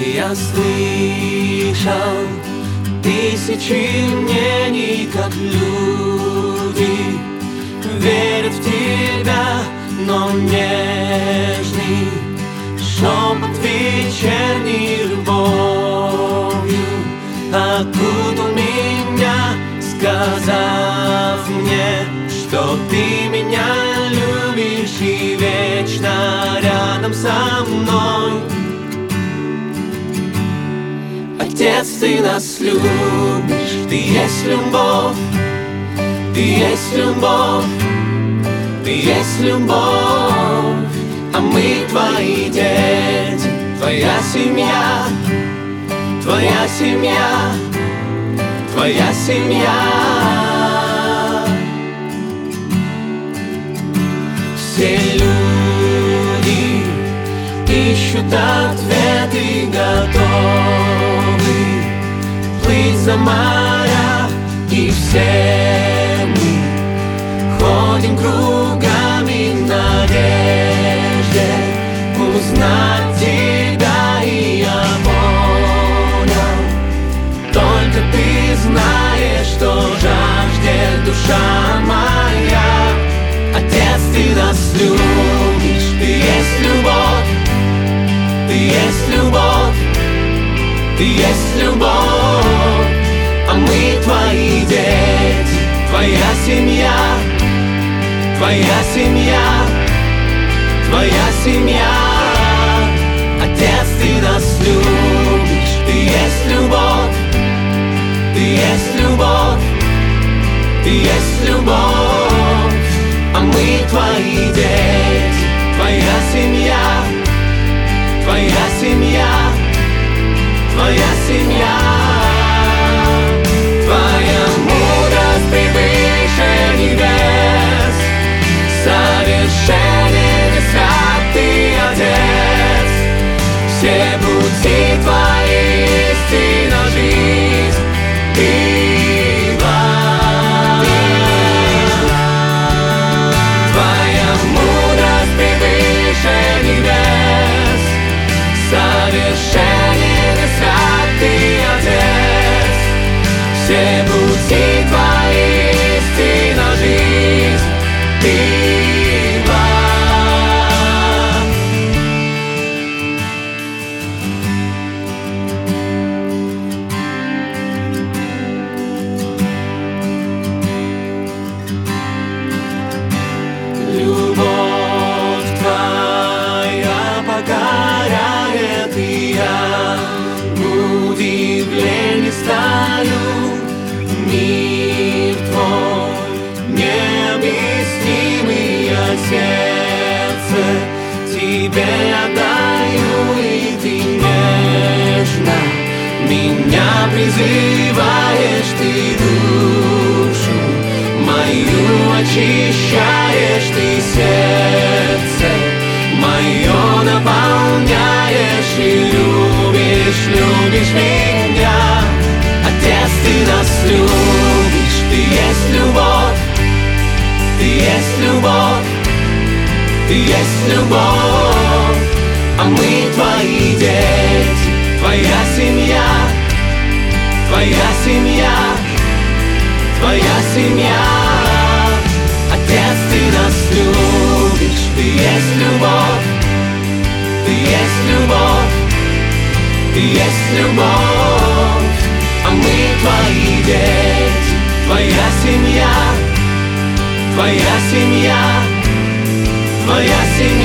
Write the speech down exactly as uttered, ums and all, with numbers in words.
Я слышал тысячи мнений, как люди верят в тебя, но нежный шепот вечерней любовью окутал меня, сказав мне, что ты меня любишь и вечно рядом со мной. Отец, ты нас любишь, ты есть любовь, ты есть любовь, ты есть любовь, а мы твои дети, твоя семья, твоя семья, твоя семья. Все люди ищут ответы, готовы плыть за моря, и все мы ходим кругами в надежде узнать тебя, и я понял, только ты знаешь, что жаждет душа моя. Отец, ты нас любишь, ты есть любовь, ты есть любовь, ты есть любовь, а мы твои дети, твоя семья, твоя семья, твоя семья. Отец, ты нас любишь, ты есть любовь, ты есть любовь, ты есть любовь, а мы твои дети, твоя семья, твоя семья, твоя семья. Твоя мудрость превыше небес, совершенен и свят ты, Отец. Все пути твои истина, жизнь, ты благ. Твоя мудрость превыше небес, совершенен и свят ты, Отец. Все пути твои истина, жизнь, ты благ. Любовь твоя покоряет, и я в удивлении стою. Мир твой необъяснимый, я сердце тебе отдаю, и ты нежно меня призываешь, ты душу мою очищаешь, ты сердце мое наполняешь и любишь, любишь меня. Отец, ты нас любишь, ты есть любовь, ты есть любовь, ты есть любовь, а мы твои дети, твоя семья, твоя семья, твоя семья. Отец, ты нас любишь, ты есть любовь, ты есть любовь, ты есть любовь, а мы твои дети, твоя семья, твоя семья, твоя семья.